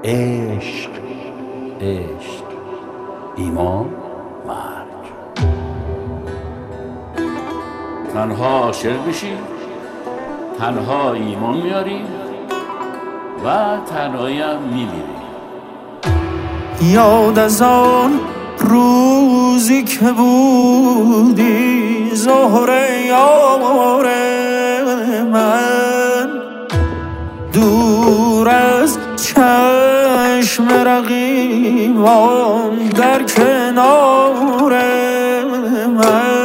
عشق عشق، ایمان مرگ. تنها عاشق بشی، تنها ایمان میاری و تنهایی هم میمیری. یاد از آن روزی که بودی زهره یار من، دور از چشم رقیبان در کنار من.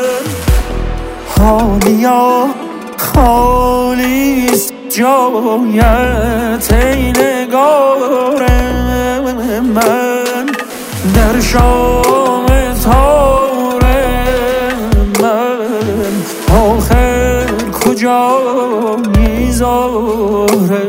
حالیا خالیست جایت ای نگار من، در شام تار من آخر کجا میذاره؟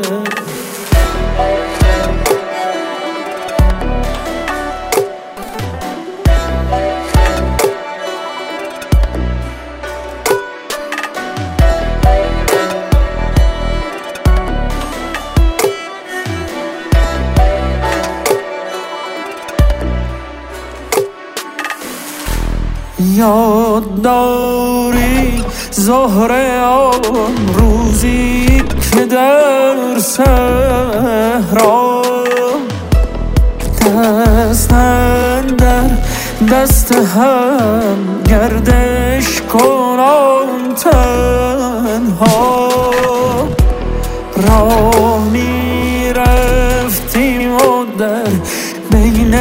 یاد داری زهره آن روزی که در صحرا دست اندر دست هم گردش کنان تنها راه میرفتیم و در بین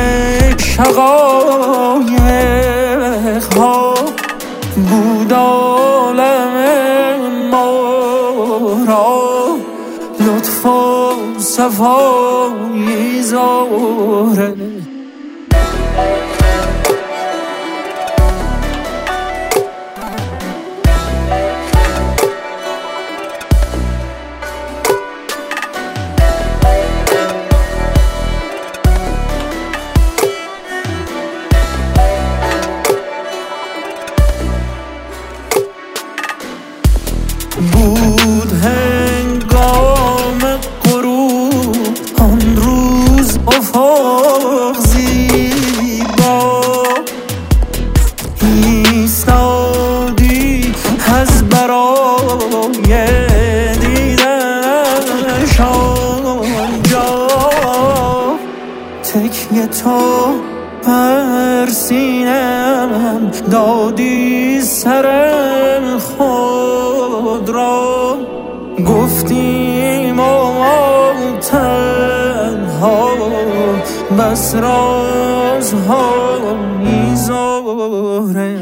شقایق ها بود عالم ما را لطف و صفایی زهره. بود هنگام غروب آن روز افق زیبا، ایستادی از برای دیدنش آنجا، تکیه تو بر سینه‌ام دادی سر خود را، گفتیم ما تنها بس رازها میذاره.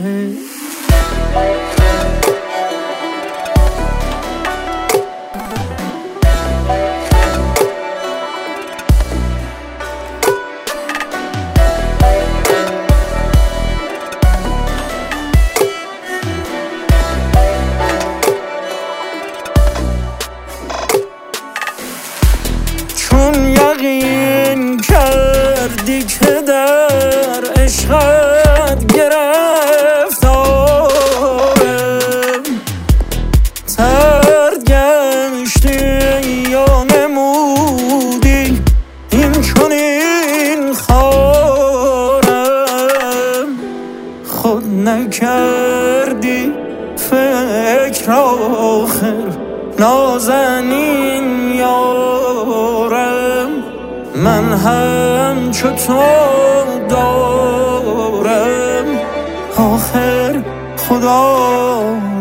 چون یقین کردی که در عشقت گرفتارم، ترد گشتی یا نمودی این چنین خارم، خود نکردی فکر آخر نازنین یارم، من همچو تو دارم آخر خدا